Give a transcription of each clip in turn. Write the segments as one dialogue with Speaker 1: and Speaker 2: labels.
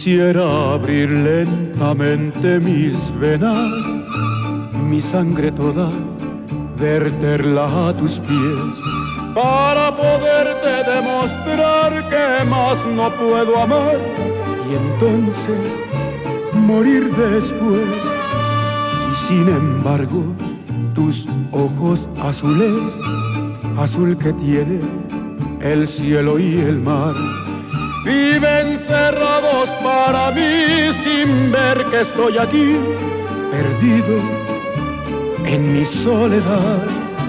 Speaker 1: Quisiera abrir lentamente mis venas, mi sangre toda, verterla a tus pies, para poderte demostrar que más no puedo amar, y entonces morir después. Y sin embargo, tus ojos azules, azul que tiene el cielo y el mar, viven cerrados para mí sin ver que estoy aquí, perdido en mi soledad.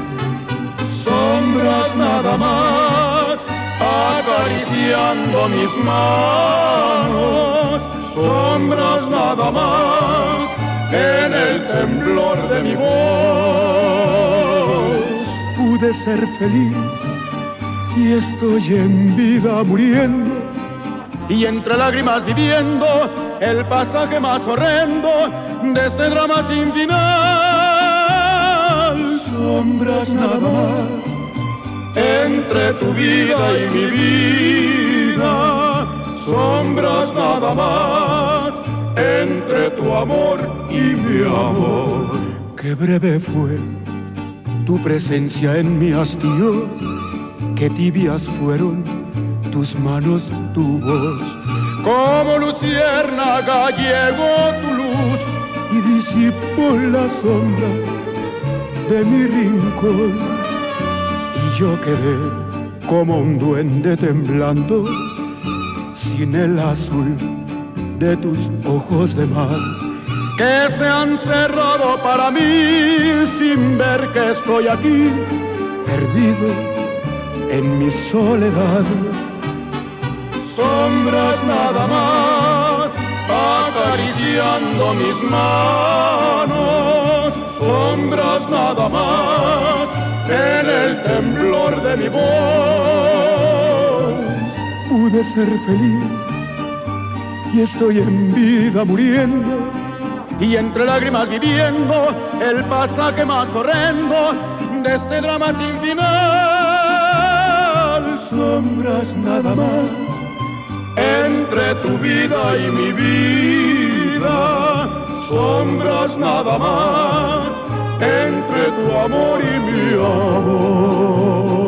Speaker 1: Sombras nada más, acariciando mis manos. Sombras nada más, en el temblor de mi voz. Pude ser feliz y estoy en vida muriendo, y entre lágrimas viviendo el pasaje más horrendo de este drama sin final. Sombras nada más, entre tu vida y mi vida. Sombras nada más, entre tu amor y mi amor. Qué breve fue tu presencia en mi hastío, qué tibias fueron tus manos, tu voz. Como luciérnaga llegó tu luz y disipó las sombras de mi rincón. Y yo quedé como un duende temblando, sin el azul de tus ojos de mar, que se han cerrado para mí sin ver que estoy aquí, perdido en mi soledad. Sombras nada más, acariciando mis manos. Sombras nada más, en el temblor de mi voz. Pude ser feliz y estoy en vida muriendo, y entre lágrimas viviendo el pasaje más horrendo de este drama sin final. Sombras nada más, entre tu vida y mi vida. Sombras nada más, entre tu amor y mi amor.